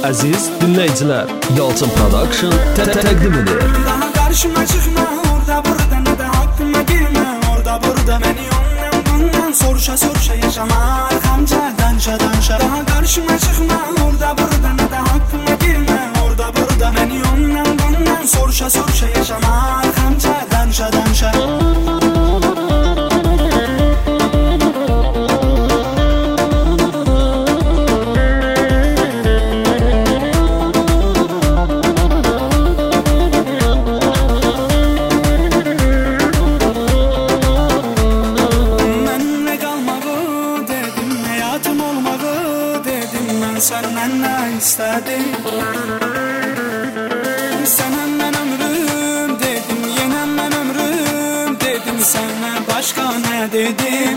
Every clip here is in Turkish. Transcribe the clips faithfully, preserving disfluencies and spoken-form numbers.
Əziz dinləyicilər, Yalçın Production təqdim edir. Daha karşıma çıkma, orada burada ne de hakkıma girme. Orada burada beni ondan bundan soruşa soruşa yaşama, arkamca danşa danşa. Daha karşıma çıkma, orada burada ne de hakkıma girme. Orada burada beni ondan bundan soruşa soruşa yaşama, arkamca danşa danşa. Senden ne istedim? Sen hemen ömrüm dedim, yenem ben ömrüm dedim. Sana başka ne dedim?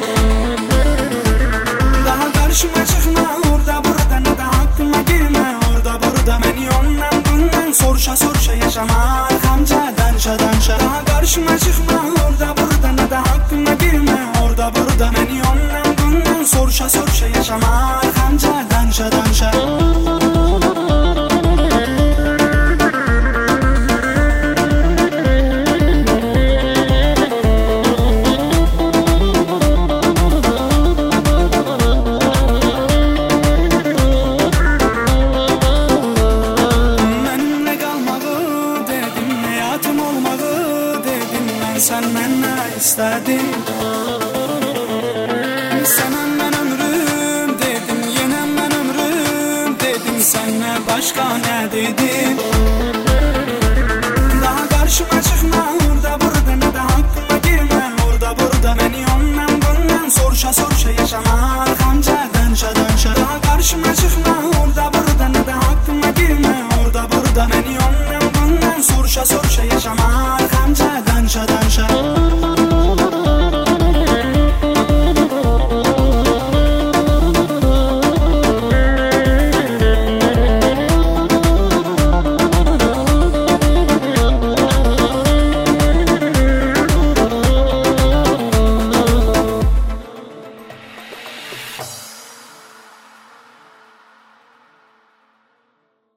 Daha karşıma çıkma, orada burada ne de hakkıma girme. Orada burada beni ondan bundan soruşa soruşa yaşama, arkamca danşa danşa. Daha karşıma çıkma, orada burada ne de hakkıma girme. Orada burada beni ondan bundan soruşa soruşa yaşama, arkamca danşa danşa. Senden ne istedim?